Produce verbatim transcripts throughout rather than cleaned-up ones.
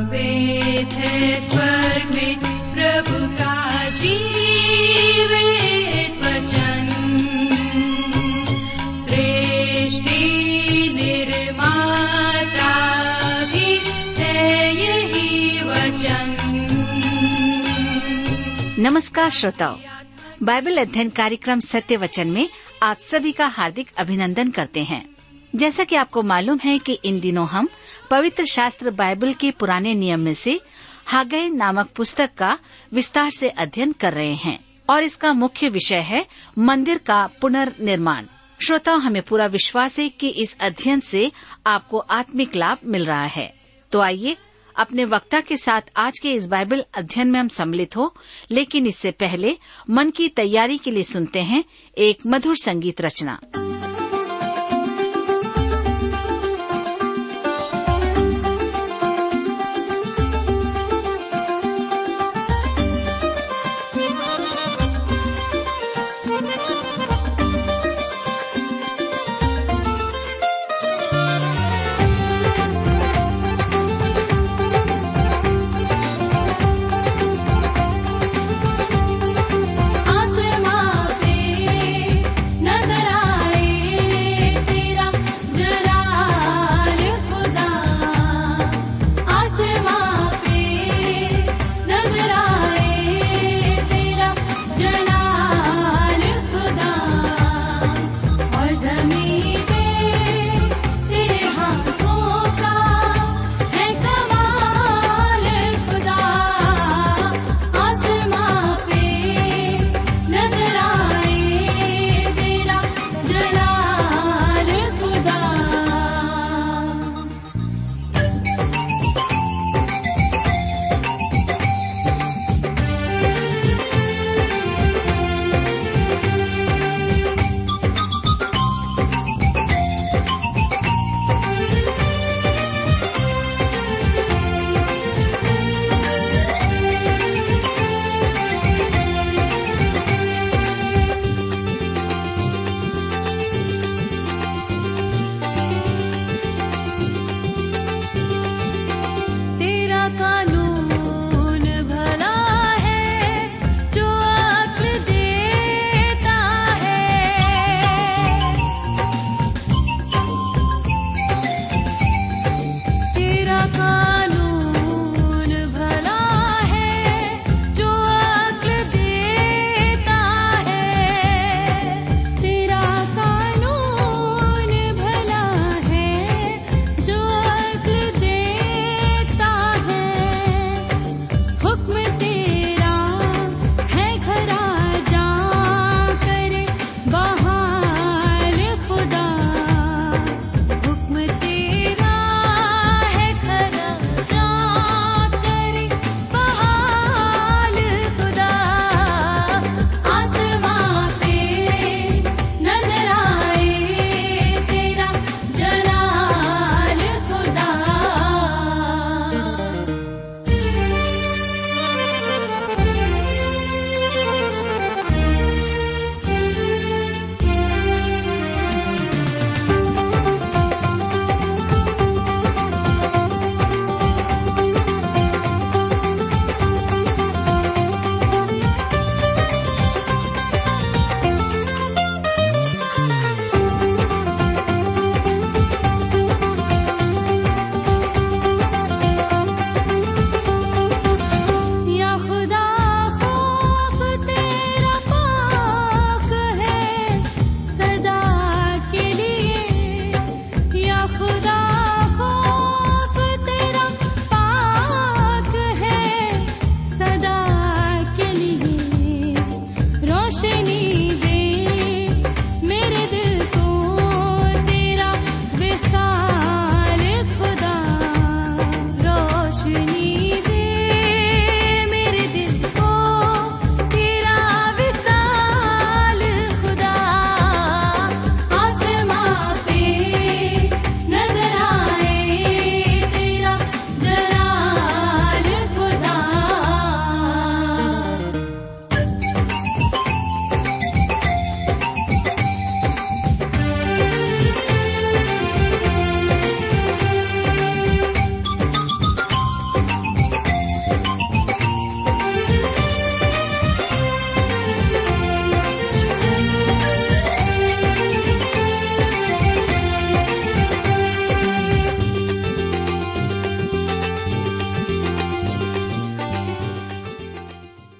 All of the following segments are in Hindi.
वेद है स्वर्ग में प्रभु का जीवित वचन, सृष्टि निर्माता भी है यही वचन। नमस्कार श्रोताओ, बाइबल अध्ययन कार्यक्रम सत्य वचन में आप सभी का हार्दिक अभिनंदन करते हैं। जैसा कि आपको मालूम है कि इन दिनों हम पवित्र शास्त्र बाइबल के पुराने नियम में से हागै नामक पुस्तक का विस्तार से अध्ययन कर रहे हैं और इसका मुख्य विषय है मंदिर का पुनर्निर्माण। श्रोताओ, हमें पूरा विश्वास है कि इस अध्ययन से आपको आत्मिक लाभ मिल रहा है। तो आइए अपने वक्ता के साथ आज के इस बाइबल अध्ययन में हम सम्मिलित हो, लेकिन इससे पहले मन की तैयारी के लिए सुनते हैं एक मधुर संगीत रचना।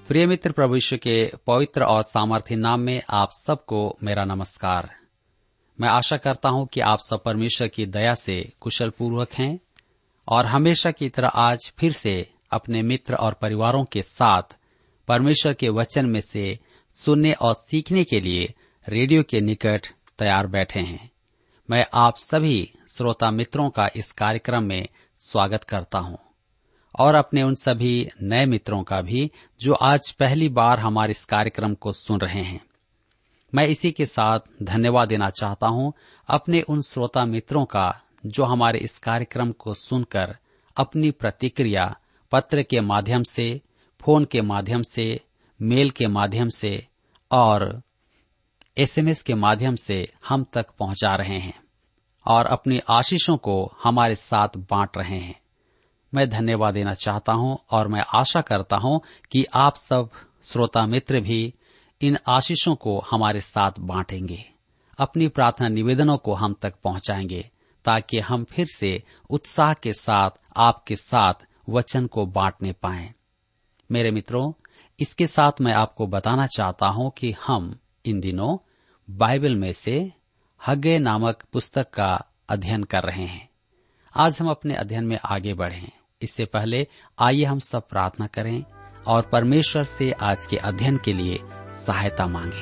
प्रिय मित्र, प्रभु यीशु के पवित्र और सामर्थ्य नाम में आप सबको मेरा नमस्कार। मैं आशा करता हूं कि आप सब परमेश्वर की दया से कुशल पूर्वक हैं और हमेशा की तरह आज फिर से अपने मित्र और परिवारों के साथ परमेश्वर के वचन में से सुनने और सीखने के लिए रेडियो के निकट तैयार बैठे हैं। मैं आप सभी श्रोता मित्रों का इस कार्यक्रम में स्वागत करता हूं और अपने उन सभी नए मित्रों का भी जो आज पहली बार हमारे इस कार्यक्रम को सुन रहे हैं। मैं इसी के साथ धन्यवाद देना चाहता हूं अपने उन श्रोता मित्रों का जो हमारे इस कार्यक्रम को सुनकर अपनी प्रतिक्रिया पत्र के माध्यम से, फोन के माध्यम से, मेल के माध्यम से और एसएमएस के माध्यम से हम तक पहुंचा रहे हैं और अपनी आशीषों को हमारे साथ बांट रहे हैं। मैं धन्यवाद देना चाहता हूं और मैं आशा करता हूं कि आप सब श्रोता मित्र भी इन आशीषों को हमारे साथ बांटेंगे, अपनी प्रार्थना निवेदनों को हम तक पहुंचाएंगे, ताकि हम फिर से उत्साह के साथ आपके साथ वचन को बांटने पाएं। मेरे मित्रों, इसके साथ मैं आपको बताना चाहता हूं कि हम इन दिनों बाइबल में से हग्गे नामक पुस्तक का अध्ययन कर रहे हैं। आज हम अपने अध्ययन में आगे बढ़ें। इससे पहले आइए हम सब प्रार्थना करें और परमेश्वर से आज के अध्ययन के लिए सहायता मांगें।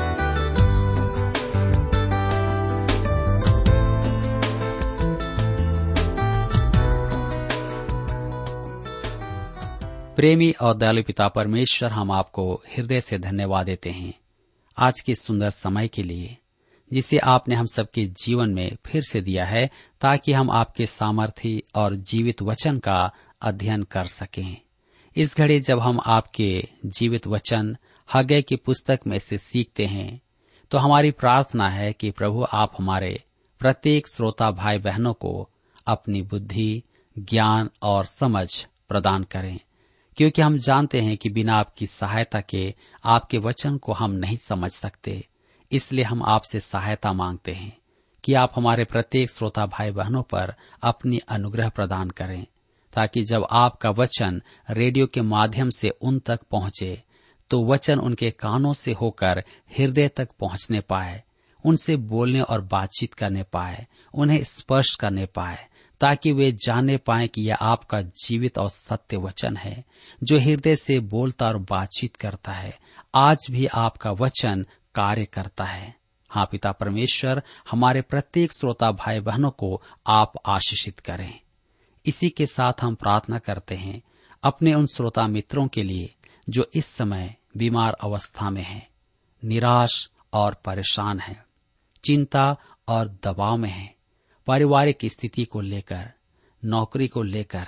प्रेमी और दयालु पिता परमेश्वर, हम आपको हृदय से धन्यवाद देते हैं आज के सुंदर समय के लिए जिसे आपने हम सबके जीवन में फिर से दिया है, ताकि हम आपके सामर्थी और जीवित वचन का अध्ययन कर सकें। इस घड़ी जब हम आपके जीवित वचन हग्गे की पुस्तक में से सीखते हैं, तो हमारी प्रार्थना है कि प्रभु आप हमारे प्रत्येक श्रोता भाई बहनों को अपनी बुद्धि, ज्ञान और समझ प्रदान करें, क्योंकि हम जानते हैं कि बिना आपकी सहायता के आपके वचन को हम नहीं समझ सकते। इसलिए हम आपसे सहायता मांगते हैं कि आप हमारे प्रत्येक श्रोता भाई बहनों पर अपनी अनुग्रह प्रदान करें, ताकि जब आपका वचन रेडियो के माध्यम से उन तक पहुंचे तो वचन उनके कानों से होकर हृदय तक पहुंचने पाए, उनसे बोलने और बातचीत करने पाए, उन्हें स्पर्श करने पाए, ताकि वे जानने पाएं कि यह आपका जीवित और सत्य वचन है जो हृदय से बोलता और बातचीत करता है। आज भी आपका वचन कार्य करता है। हाँ पिता परमेश्वर, हमारे प्रत्येक श्रोता भाई बहनों को आप आशीषित करें। इसी के साथ हम प्रार्थना करते हैं अपने उन श्रोता मित्रों के लिए जो इस समय बीमार अवस्था में हैं, निराश और परेशान हैं, चिंता और दबाव में हैं, पारिवारिक स्थिति को लेकर, नौकरी को लेकर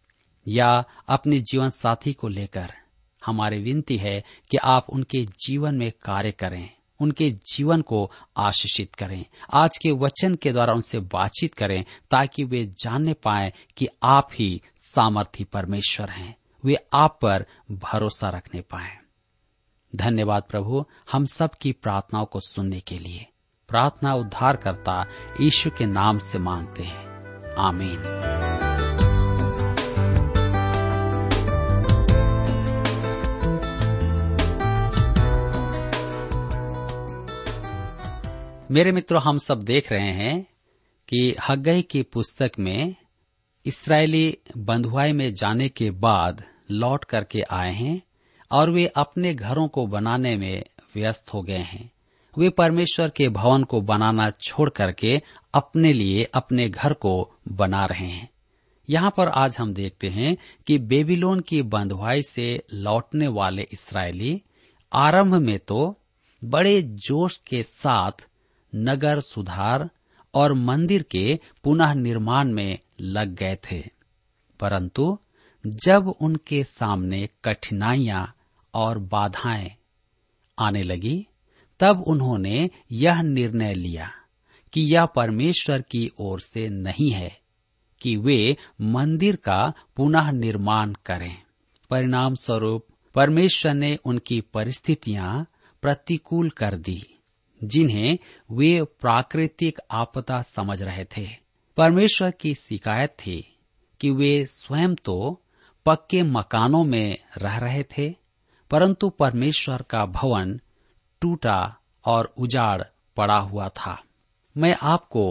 या अपने जीवन साथी को लेकर। हमारी विनती है कि आप उनके जीवन में कार्य करें, उनके जीवन को आशीषित करें, आज के वचन के द्वारा उनसे बातचीत करें, ताकि वे जानने पाएं कि आप ही सामर्थी परमेश्वर हैं, वे आप पर भरोसा रखने पाएं। धन्यवाद प्रभु, हम सब की प्रार्थनाओं को सुनने के लिए। प्रार्थना उद्धारकर्ता यीशु के नाम से मांगते हैं, आमीन। मेरे मित्रों, हम सब देख रहे हैं कि हग्गे की पुस्तक में इस्राएली बंधुआई में जाने के बाद लौट करके आए हैं और वे अपने घरों को बनाने में व्यस्त हो गए हैं। वे परमेश्वर के भवन को बनाना छोड़ करके अपने लिए अपने घर को बना रहे हैं। यहाँ पर आज हम देखते हैं कि बेबीलोन की बंधुआई से लौटने वाले इस्राएली आरंभ में तो बड़े जोश के साथ नगर सुधार और मंदिर के पुनः निर्माण में लग गए थे, परंतु जब उनके सामने कठिनाइयां और बाधाएं आने लगी, तब उन्होंने यह निर्णय लिया कि यह परमेश्वर की ओर से नहीं है कि वे मंदिर का पुनः निर्माण करें। परिणाम स्वरूप परमेश्वर ने उनकी परिस्थितियां प्रतिकूल कर दी, जिन्हें वे प्राकृतिक आपदा समझ रहे थे। परमेश्वर की शिकायत थी कि वे स्वयं तो पक्के मकानों में रह रहे थे, परंतु परमेश्वर का भवन टूटा और उजाड़ पड़ा हुआ था। मैं आपको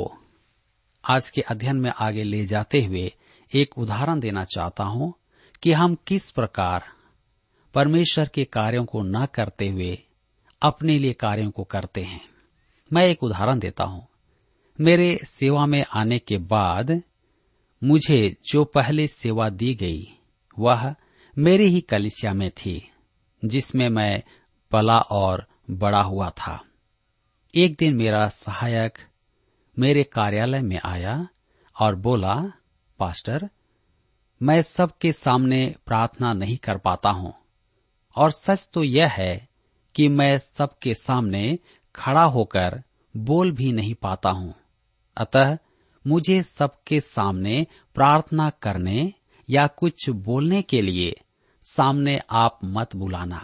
आज के अध्ययन में आगे ले जाते हुए एक उदाहरण देना चाहता हूं कि हम किस प्रकार परमेश्वर के कार्यों को न करते हुए अपने लिए कार्यों को करते हैं। मैं एक उदाहरण देता हूं। मेरे सेवा में आने के बाद मुझे जो पहले सेवा दी गई वह मेरी ही कलीसिया में थी, जिसमें मैं पला और बड़ा हुआ था। एक दिन मेरा सहायक मेरे कार्यालय में आया और बोला, पास्टर, मैं सबके सामने प्रार्थना नहीं कर पाता हूं, और सच तो यह है कि मैं सबके सामने खड़ा होकर बोल भी नहीं पाता हूं। अतः मुझे सबके सामने प्रार्थना करने या कुछ बोलने के लिए सामने आप मत बुलाना,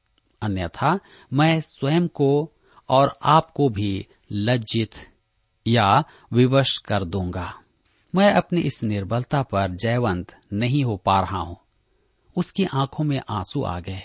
अन्यथा मैं स्वयं को और आपको भी लज्जित या विवश कर दूंगा। मैं अपनी इस निर्बलता पर जयवंत नहीं हो पा रहा हूं। उसकी आंखों में आंसू आ गए।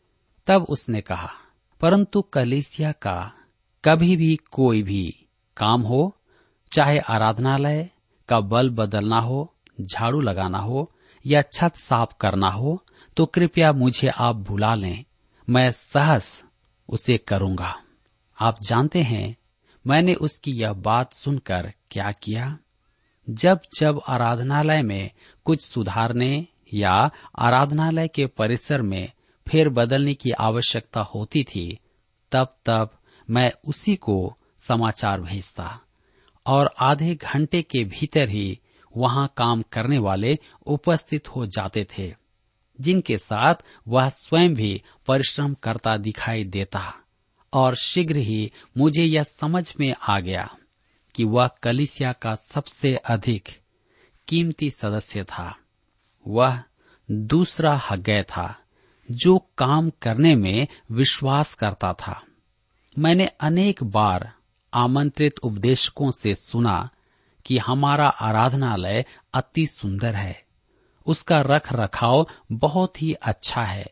तब उसने कहा, परंतु कलीसिया का कभी भी कोई भी काम हो, चाहे आराधनालय का बल्ब बदलना हो, झाड़ू लगाना हो या छत साफ करना हो, तो कृपया मुझे आप बुला लें, मैं सहस उसे करूंगा। आप जानते हैं मैंने उसकी यह बात सुनकर क्या किया? जब जब आराधनालय में कुछ सुधारने या आराधनालय के परिसर में फेर बदलने की आवश्यकता होती थी, तब तब मैं उसी को समाचार भेजता और आधे घंटे के भीतर ही वहां काम करने वाले उपस्थित हो जाते थे, जिनके साथ वह स्वयं भी परिश्रम करता दिखाई देता। और शीघ्र ही मुझे यह समझ में आ गया कि वह कलीसिया का सबसे अधिक कीमती सदस्य था। वह दूसरा हग्गै था जो काम करने में विश्वास करता था। मैंने अनेक बार आमंत्रित उपदेशकों से सुना कि हमारा आराधनालय अति सुंदर है, उसका रख रखाव बहुत ही अच्छा है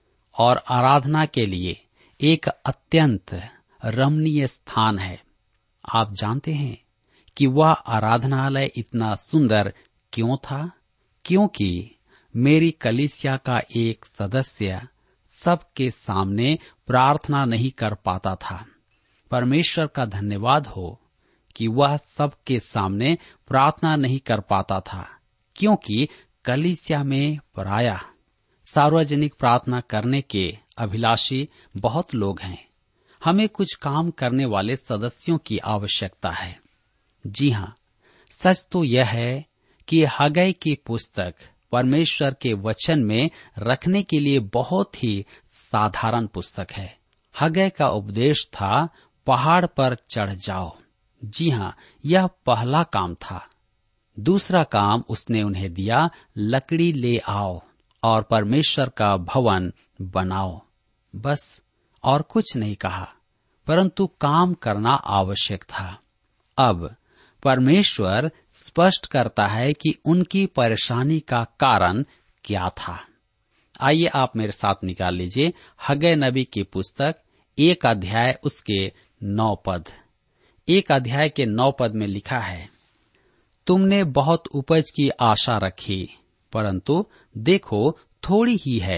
और आराधना के लिए एक अत्यंत रमणीय स्थान है। आप जानते हैं कि वह आराधनालय इतना सुंदर क्यों था? क्योंकि मेरी कलीसिया का एक सदस्य सबके सामने प्रार्थना नहीं कर पाता था। परमेश्वर का धन्यवाद हो कि वह सबके सामने प्रार्थना नहीं कर पाता था, क्योंकि कलीसिया में प्रायः सार्वजनिक प्रार्थना करने के अभिलाषी बहुत लोग हैं। हमें कुछ काम करने वाले सदस्यों की आवश्यकता है। जी हाँ, सच तो यह है कि हग्गै की पुस्तक परमेश्वर के वचन में रखने के लिए बहुत ही साधारण पुस्तक है। हग्गै का उपदेश था, पहाड़ पर चढ़ जाओ। जी हाँ, यह पहला काम था। दूसरा काम उसने उन्हें दिया, लकड़ी ले आओ और परमेश्वर का भवन बनाओ। बस और कुछ नहीं कहा, परंतु काम करना आवश्यक था। अब परमेश्वर स्पष्ट करता है कि उनकी परेशानी का कारण क्या था। आइए आप मेरे साथ निकाल लीजिए हग्गै नबी की पुस्तक, एक अध्याय उसके नौ पद। एक अध्याय के नौ पद में लिखा है, तुमने बहुत उपज की आशा रखी, परंतु देखो थोड़ी ही है,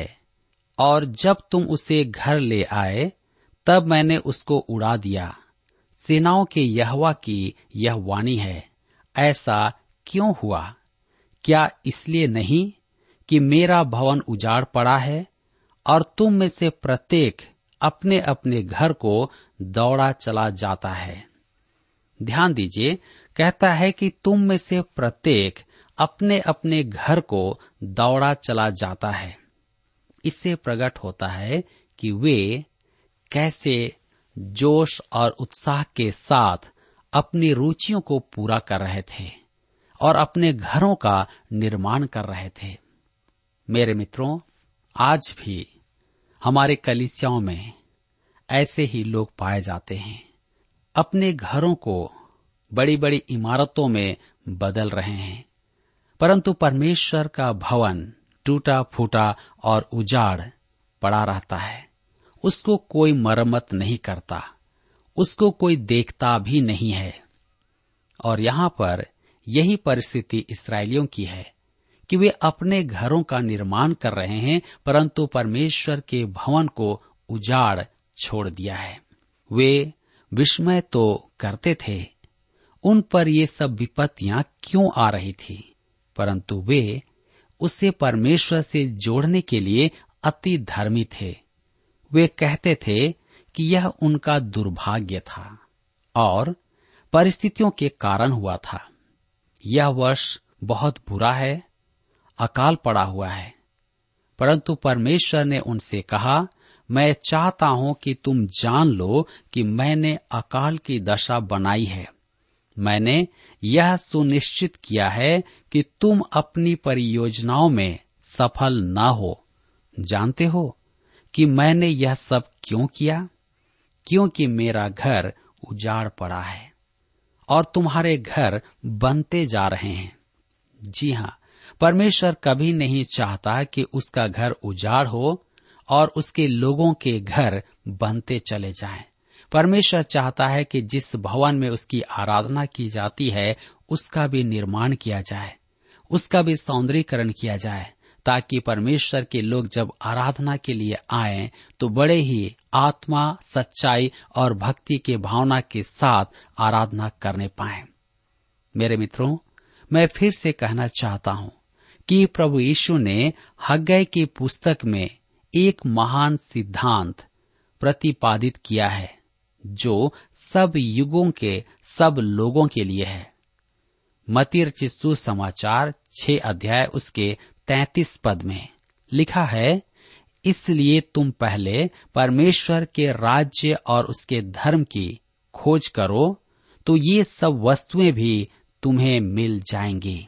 और जब तुम उसे घर ले आए तब मैंने उसको उड़ा दिया। सेनाओं के यहोवा की यह वाणी है, ऐसा क्यों हुआ? क्या इसलिए नहीं कि मेरा भवन उजाड़ पड़ा है और तुम में से प्रत्येक अपने अपने घर को दौड़ा चला जाता है? ध्यान दीजिए, कहता है कि तुम में से प्रत्येक अपने अपने घर को दौड़ा चला जाता है। इससे प्रकट होता है कि वे कैसे जोश और उत्साह के साथ अपनी रुचियों को पूरा कर रहे थे और अपने घरों का निर्माण कर रहे थे। मेरे मित्रों, आज भी हमारे कलीसियाओं में ऐसे ही लोग पाए जाते हैं। अपने घरों को बड़ी बड़ी इमारतों में बदल रहे हैं, परंतु परमेश्वर का भवन टूटा फूटा और उजाड़ पड़ा रहता है, उसको कोई मरम्मत नहीं करता, उसको कोई देखता भी नहीं है। और यहाँ पर यही परिस्थिति इस्राएलियों की है कि वे अपने घरों का निर्माण कर रहे हैं, परंतु परमेश्वर के भवन को उजाड़ छोड़ दिया है। वे विस्मय तो करते थे उन पर ये सब विपत्तियां क्यों आ रही थी, परंतु वे उसे परमेश्वर से जोड़ने के लिए अति धर्मी थे। वे कहते थे कि यह उनका दुर्भाग्य था और परिस्थितियों के कारण हुआ था। यह वर्ष बहुत बुरा है, अकाल पड़ा हुआ है। परंतु परमेश्वर ने उनसे कहा, मैं चाहता हूं कि तुम जान लो कि मैंने अकाल की दशा बनाई है। मैंने यह सुनिश्चित किया है कि तुम अपनी परियोजनाओं में सफल न हो। जानते हो कि मैंने यह सब क्यों किया? क्योंकि मेरा घर उजाड़ पड़ा है और तुम्हारे घर बनते जा रहे हैं। जी हाँ, परमेश्वर कभी नहीं चाहता कि उसका घर उजाड़ हो और उसके लोगों के घर बनते चले जाएं। परमेश्वर चाहता है कि जिस भवन में उसकी आराधना की जाती है उसका भी निर्माण किया जाए, उसका भी सौंदर्यीकरण किया जाए, ताकि परमेश्वर के लोग जब आराधना के लिए आएं तो बड़े ही आत्मा, सच्चाई और भक्ति के भावना के साथ आराधना करने पाएं। मेरे मित्रों, मैं फिर से कहना चाहता हूं कि प्रभु यीशु ने हग्गै की पुस्तक में एक महान सिद्धांत प्रतिपादित किया है जो सब युगों के सब लोगों के लिए है। मत्ती रचित सुसमाचार छह अध्याय उसके तैंतीस पद में लिखा है, इसलिए तुम पहले परमेश्वर के राज्य और उसके धर्म की खोज करो तो ये सब वस्तुएं भी तुम्हें मिल जाएंगी।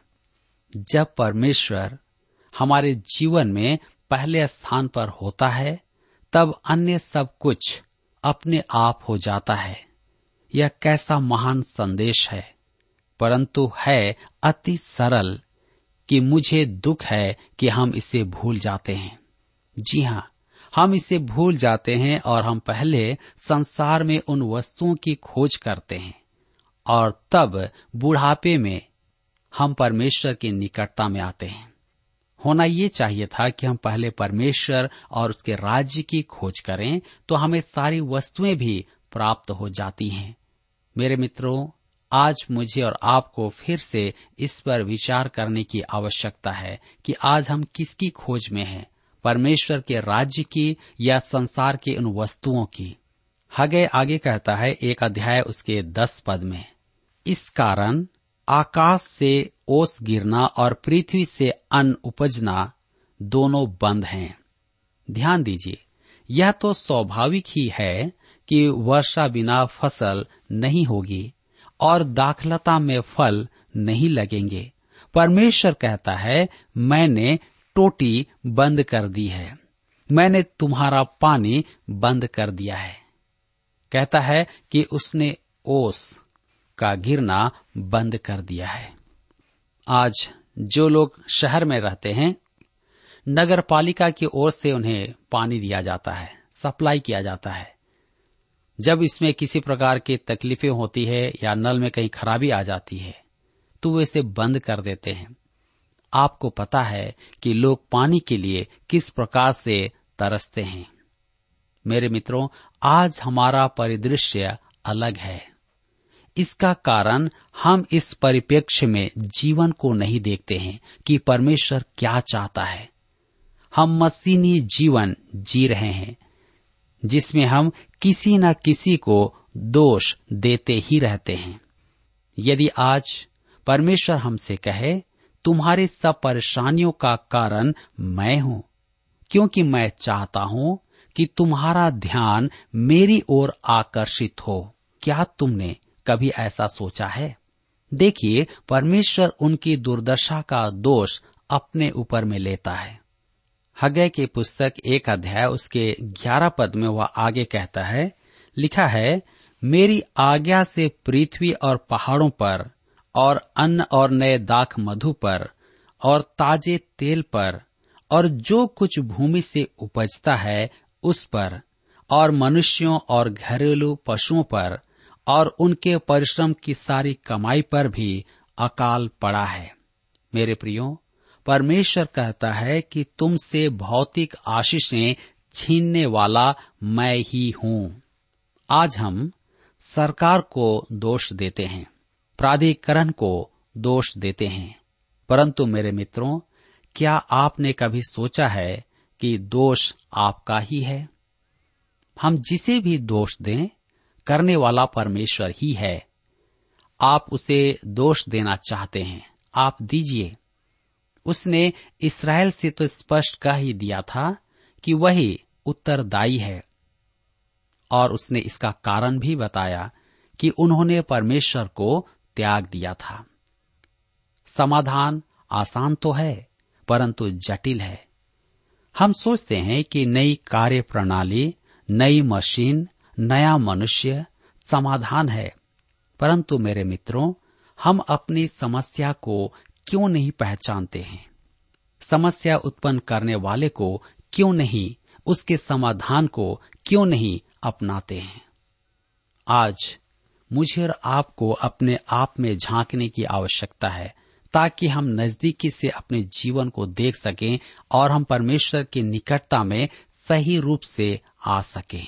जब परमेश्वर हमारे जीवन में पहले स्थान पर होता है तब अन्य सब कुछ अपने आप हो जाता है। यह कैसा महान संदेश है, परंतु है अति सरल कि मुझे दुख है कि हम इसे भूल जाते हैं। जी हाँ, हम इसे भूल जाते हैं और हम पहले संसार में उन वस्तुओं की खोज करते हैं और तब बुढ़ापे में हम परमेश्वर की निकटता में आते हैं। होना ये चाहिए था कि हम पहले परमेश्वर और उसके राज्य की खोज करें तो हमें सारी वस्तुएं भी प्राप्त हो जाती हैं। मेरे मित्रों, आज मुझे और आपको फिर से इस पर विचार करने की आवश्यकता है कि आज हम किसकी खोज में हैं, परमेश्वर के राज्य की या संसार की उन वस्तुओं की। हग्गै आगे कहता है एक अध्याय उसके दस पद में, इस कारण आकाश से ओस गिरना और पृथ्वी से अन्न उपजना दोनों बंद हैं। ध्यान दीजिए, यह तो स्वाभाविक ही है कि वर्षा बिना फसल नहीं होगी और दाखलता में फल नहीं लगेंगे। परमेश्वर कहता है, मैंने टोटी बंद कर दी है, मैंने तुम्हारा पानी बंद कर दिया है। कहता है कि उसने ओस का गिरना बंद कर दिया है। आज जो लोग शहर में रहते हैं, नगर पालिका की ओर से उन्हें पानी दिया जाता है, सप्लाई किया जाता है। जब इसमें किसी प्रकार की तकलीफें होती है या नल में कहीं खराबी आ जाती है तो वे इसे बंद कर देते हैं। आपको पता है कि लोग पानी के लिए किस प्रकार से तरसते हैं। मेरे मित्रों, आज हमारा परिदृश्य अलग है। इसका कारण हम इस परिप्रेक्ष्य में जीवन को नहीं देखते हैं कि परमेश्वर क्या चाहता है। हम मसीही जीवन जी रहे हैं जिसमें हम किसी न किसी को दोष देते ही रहते हैं। यदि आज परमेश्वर हमसे कहे, तुम्हारे सब परेशानियों का कारण मैं हूं, क्योंकि मैं चाहता हूं कि तुम्हारा ध्यान मेरी ओर आकर्षित हो, क्या तुमने कभी ऐसा सोचा है? देखिए, परमेश्वर उनकी दुर्दशा का दोष अपने ऊपर में लेता है। हग्गै की पुस्तक एक अध्याय उसके ग्यारह पद में वह आगे कहता है, लिखा है, मेरी आज्ञा से पृथ्वी और पहाड़ों पर और अन्न और नए दाख मधु पर और ताजे तेल पर और जो कुछ भूमि से उपजता है उस पर और मनुष्यों और घरेलू पशुओं पर और उनके परिश्रम की सारी कमाई पर भी अकाल पड़ा है। मेरे प्रियो, परमेश्वर कहता है कि तुमसे भौतिक आशीषें छीनने वाला मैं ही हूं। आज हम सरकार को दोष देते हैं, प्राधिकरण को दोष देते हैं, परंतु मेरे मित्रों, क्या आपने कभी सोचा है कि दोष आपका ही है? हम जिसे भी दोष दें, करने वाला परमेश्वर ही है। आप उसे दोष देना चाहते हैं, आप दीजिए। उसने इस्राएल से तो स्पष्ट कह ही दिया था कि वही उत्तरदायी है, और उसने इसका कारण भी बताया कि उन्होंने परमेश्वर को त्याग दिया था। समाधान आसान तो है, परंतु जटिल है। हम सोचते हैं कि नई कार्य प्रणाली, नई मशीन, नया मनुष्य समाधान है, परंतु मेरे मित्रों, हम अपनी समस्या को क्यों नहीं पहचानते हैं? समस्या उत्पन्न करने वाले को क्यों नहीं, उसके समाधान को क्यों नहीं अपनाते हैं? आज मुझे और आपको अपने आप में झांकने की आवश्यकता है, ताकि हम नजदीकी से अपने जीवन को देख सकें और हम परमेश्वर की निकटता में सही रूप से आ सकें।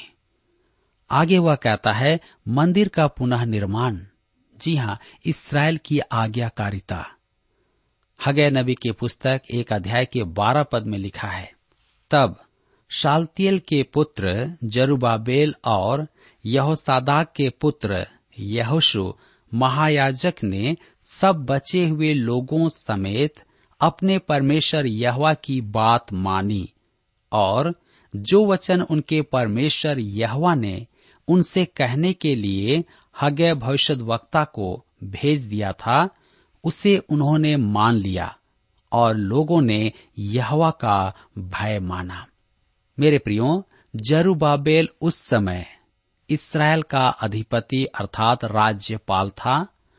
आगे वह कहता है, मंदिर का पुनः निर्माण। जी हाँ, इस्राएल की आज्ञाकारिता। हगै नबी की पुस्तक एक अध्याय के बारह पद में लिखा है, तब शालतियेल के पुत्र जरुब्बाबेल और यहोसादाक के पुत्र यहोशू महायाजक ने सब बचे हुए लोगों समेत अपने परमेश्वर यहोवा की बात मानी, और जो वचन उनके परमेश्वर यहोवा ने उनसे कहने के लिए हगै भविष्यद्वक्ता को भेज दिया था, उसे उन्होंने मान लिया और लोगों ने यहोवा का भय माना। मेरे प्रियो, जरुब्बाबेल उस समय इस्राएल का अधिपति अर्थात राज्यपाल था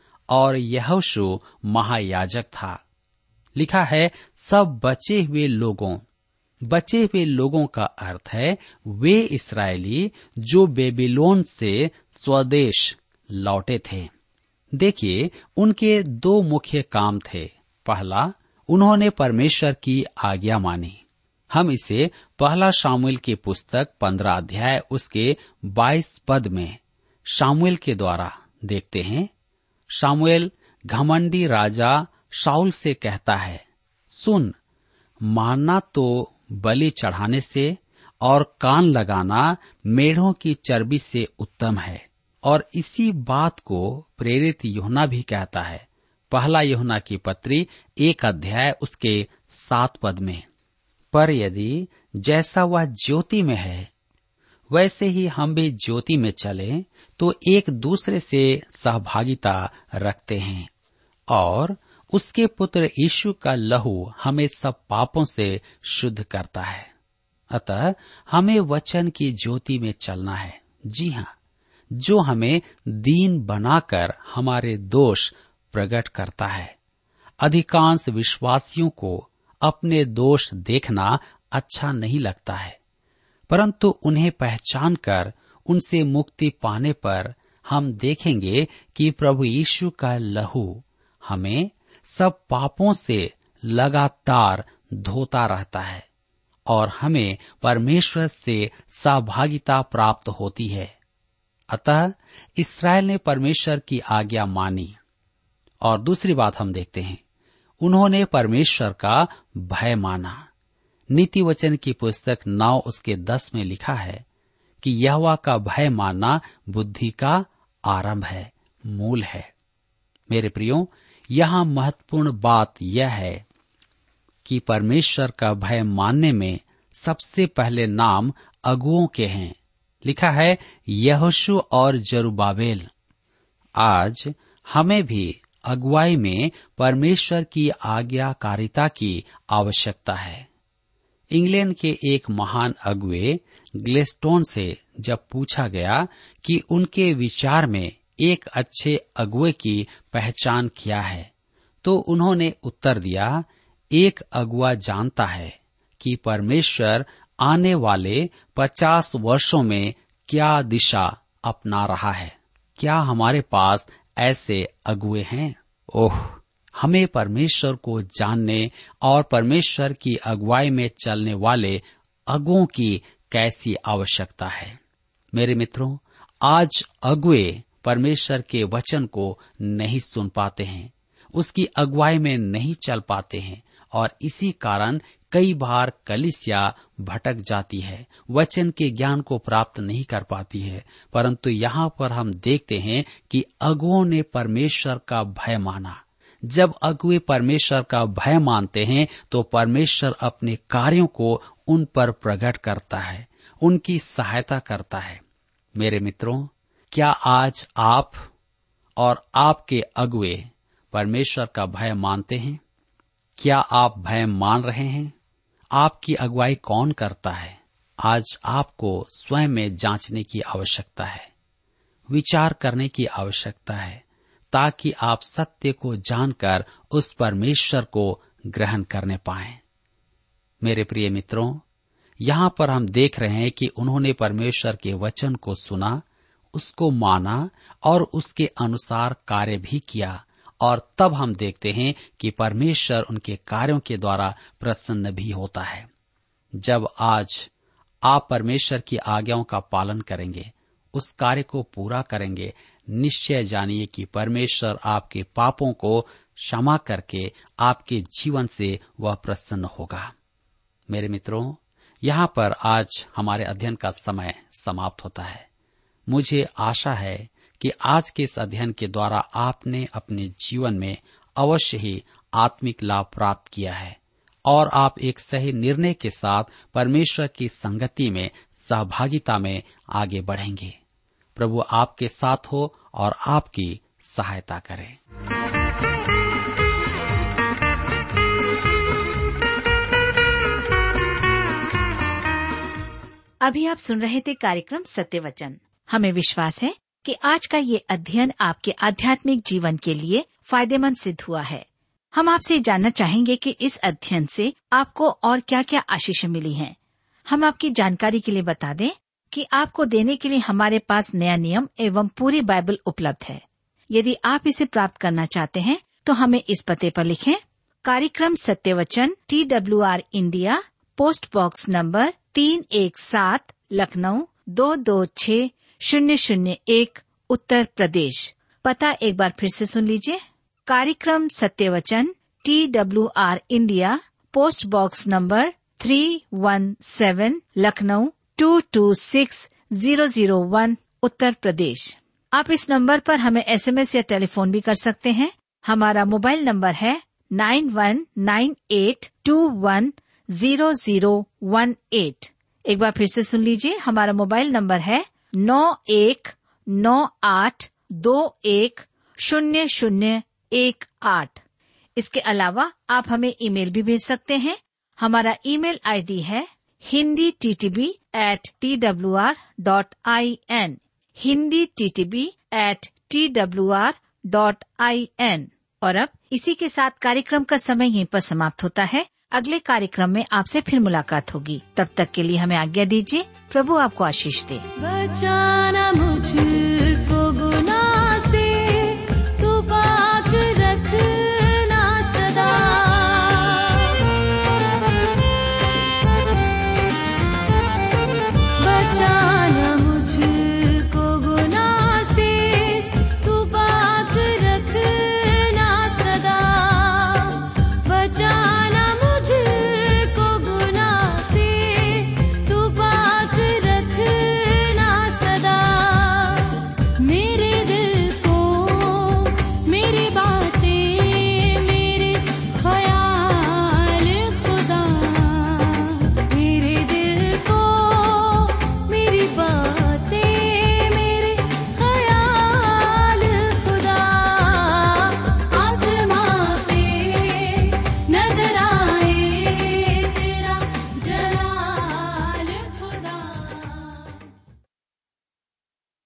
और यहोशू महायाजक था। लिखा है सब बचे हुए लोगों। बचे हुए लोगों का अर्थ है वे इस्राएली जो बेबीलोन से स्वदेश लौटे थे। देखिए, उनके दो मुख्य काम थे। पहला, उन्होंने परमेश्वर की आज्ञा मानी। हम इसे पहला शामुएल की पुस्तक पंद्रह अध्याय उसके बाईस पद में शामुएल के द्वारा देखते हैं। शामुएल घमंडी राजा शाऊल से कहता है, सुन, मारना तो बलि चढ़ाने से और कान लगाना मेढ़ों की चर्बी से उत्तम है। और इसी बात को प्रेरित यूहन्ना भी कहता है, पहला यूहन्ना की पत्री एक अध्याय उसके सात पद में, पर यदि जैसा वह ज्योति में है वैसे ही हम भी ज्योति में चलें तो एक दूसरे से सहभागिता रखते हैं, और उसके पुत्र यीशु का लहू हमें सब पापों से शुद्ध करता है। अतः हमें वचन की ज्योति में चलना है। जी हाँ, जो हमें दीन बनाकर हमारे दोष प्रकट करता है। अधिकांश विश्वासियों को अपने दोष देखना अच्छा नहीं लगता है, परंतु उन्हें पहचान कर उनसे मुक्ति पाने पर हम देखेंगे कि प्रभु यीशु का लहू हमें सब पापों से लगातार धोता रहता है और हमें परमेश्वर से सहभागिता प्राप्त होती है। अतः इस्राएल ने परमेश्वर की आज्ञा मानी। और दूसरी बात हम देखते हैं, उन्होंने परमेश्वर का भय माना। नीति वचन की पुस्तक नौ उसके दस में लिखा है कि यहोवा का भय मानना बुद्धि का आरंभ है, मूल है। मेरे प्रियो, यहाँ महत्वपूर्ण बात यह है कि परमेश्वर का भय मानने में सबसे पहले नाम अगुओं के हैं। लिखा है यहोशू और जरुब्बाबेल। आज हमें भी अगुवाई में परमेश्वर की आज्ञाकारिता की आवश्यकता है। इंग्लैंड के एक महान अगुए ग्लेस्टोन से जब पूछा गया कि उनके विचार में एक अच्छे अगुए की पहचान क्या है, तो उन्होंने उत्तर दिया, एक अगुआ जानता है कि परमेश्वर आने वाले पचास वर्षों में क्या दिशा अपना रहा है। क्या हमारे पास ऐसे अगुए हैं? ओह, हमें परमेश्वर को जानने और परमेश्वर की अगुवाई में चलने वाले अगुओं की कैसी आवश्यकता है। मेरे मित्रों, आज अगुए परमेश्वर के वचन को नहीं सुन पाते हैं, उसकी अगुवाई में नहीं चल पाते हैं और इसी कारण कई बार कलीसिया भटक जाती है, वचन के ज्ञान को प्राप्त नहीं कर पाती है। परंतु यहाँ पर हम देखते हैं कि अगुओं ने परमेश्वर का भय माना। जब अगुए परमेश्वर का भय मानते हैं तो परमेश्वर अपने कार्यों को उन पर प्रकट करता है, उनकी सहायता करता है। मेरे मित्रों, क्या आज आप और आपके अगुए परमेश्वर का भय मानते हैं? क्या आप भय मान रहे हैं? आपकी अगुवाई कौन करता है? आज आपको स्वयं में जांचने की आवश्यकता है, विचार करने की आवश्यकता है, ताकि आप सत्य को जानकर उस परमेश्वर को ग्रहण करने पाएं। मेरे प्रिय मित्रों, यहाँ पर हम देख रहे हैं कि उन्होंने परमेश्वर के वचन को सुना, उसको माना और उसके अनुसार कार्य भी किया, और तब हम देखते हैं कि परमेश्वर उनके कार्यों के द्वारा प्रसन्न भी होता है। जब आज आप परमेश्वर की आज्ञाओं का पालन करेंगे, उस कार्य को पूरा करेंगे, निश्चय जानिए कि परमेश्वर आपके पापों को क्षमा करके आपके जीवन से वह प्रसन्न होगा। मेरे मित्रों, यहाँ पर आज हमारे अध्ययन का समय समाप्त होता है। मुझे आशा है कि आज के इस अध्ययन के द्वारा आपने अपने जीवन में अवश्य ही आत्मिक लाभ प्राप्त किया है और आप एक सही निर्णय के साथ परमेश्वर की संगति में, सहभागिता में आगे बढ़ेंगे। प्रभु आपके साथ हो और आपकी सहायता करे। अभी आप सुन रहे थे कार्यक्रम सत्य वचन। हमें विश्वास है कि आज का ये अध्ययन आपके आध्यात्मिक जीवन के लिए फायदेमंद सिद्ध हुआ है। हम आपसे जानना चाहेंगे कि इस अध्ययन से आपको और क्या क्या आशीष मिली हैं। हम आपकी जानकारी के लिए बता दें कि आपको देने के लिए हमारे पास नया नियम एवं पूरी बाइबल उपलब्ध है। यदि आप इसे प्राप्त करना चाहते हैं तो हमें इस पते पर लिखें। कार्यक्रम सत्य वचन, T W R India, post box number तीन एक सात, लखनऊ दो दो छः शून्य शून्य एक, उत्तर प्रदेश। पता एक बार फिर से सुन लीजिए। कार्यक्रम सत्य वचन, T W R India, post box number three one seven, Lucknow two two six zero zero one, Uttar Pradesh. आप इस नंबर पर हमें एसएमएस या टेलीफोन भी कर सकते हैं। हमारा मोबाइल नंबर है nine one nine eight two one zero zero one eight. एक बार फिर से सुन लीजिए। हमारा मोबाइल नंबर है नौ एक नौ आठ दो एक शून्य शून्य एक आठ। इसके अलावा आप हमें ईमेल भी भेज सकते हैं। हमारा ईमेल आईडी है Hindi TTB at T W R dot I N, Hindi TTB at T W R dot I N. और अब इसी के साथ कार्यक्रम का समय यहीं पर समाप्त होता है। अगले कार्यक्रम में आपसे फिर मुलाकात होगी। तब तक के लिए हमें आज्ञा दीजिए। प्रभु आपको आशीष दे। वचन